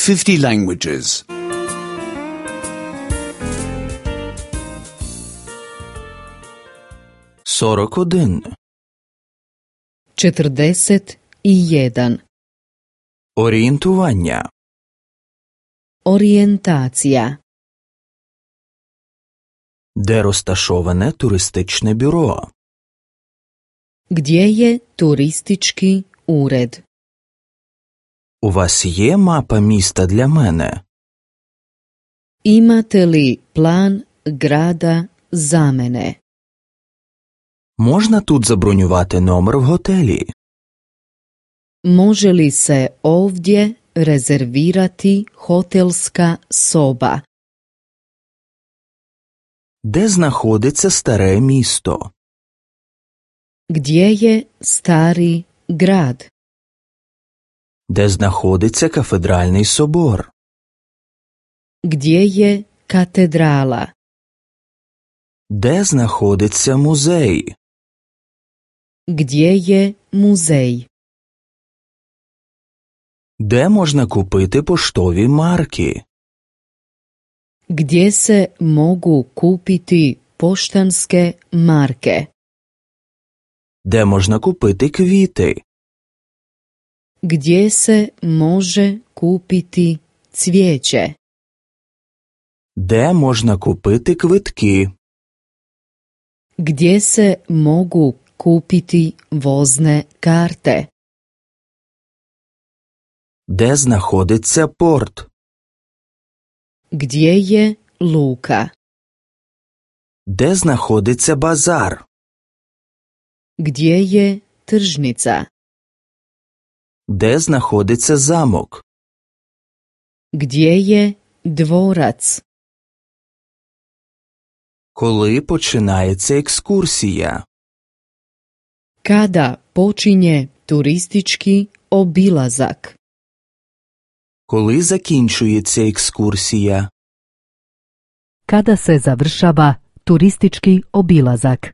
50 languages. 41. 41. Орієнтування. Orijentacija. Де розташоване туристичне бюро? Gdje je turistički ured? У вас є мапа міста для мене? Imate li plan grada za mene? Можна тут забронювати номер в готелі? Može li se ovdje rezervirati hotelska soba? Де знаходиться старе місто? Gdje je stari grad? Де знаходиться кафедральний собор? Gdje je katedrala? Де знаходиться музей? Gdje je muzej? Де можна купити поштові марки? Gdje se mogu kupiti poštanske marke? Де можна купити квіти? Gdje se može kupiti cvijeće? Де можна купити квитки? Gdje se mogu kupiti vozne karte? Де знаходиться порт? Gdje je luka? Де знаходиться базар? Gdje je tržnica? Де знаходиться замок? Gdje je dvorac? Коли починається екскурсія? Kada počinje turistički obilazak? Коли закінчується екскурсія? Kada se završava turistički obilazak?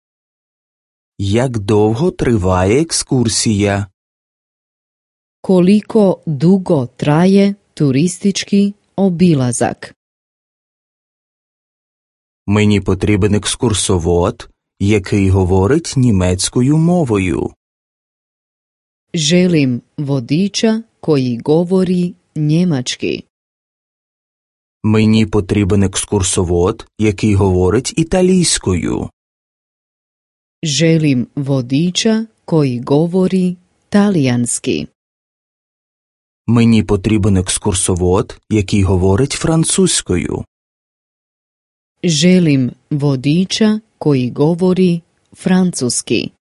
Як довго триває екскурсія? Koliko dugo traje turistički obilazak? Мені потрібен екскурсовод, який говорить німецькою мовою. Želim vodiča koji govori njemački. Мені потрібен екскурсовод, який говорить італійською. Želim vodiča koji govori talijanski. Мені потрібен екскурсовод, який говорить французькою. Želim vodiča koji govori francuski.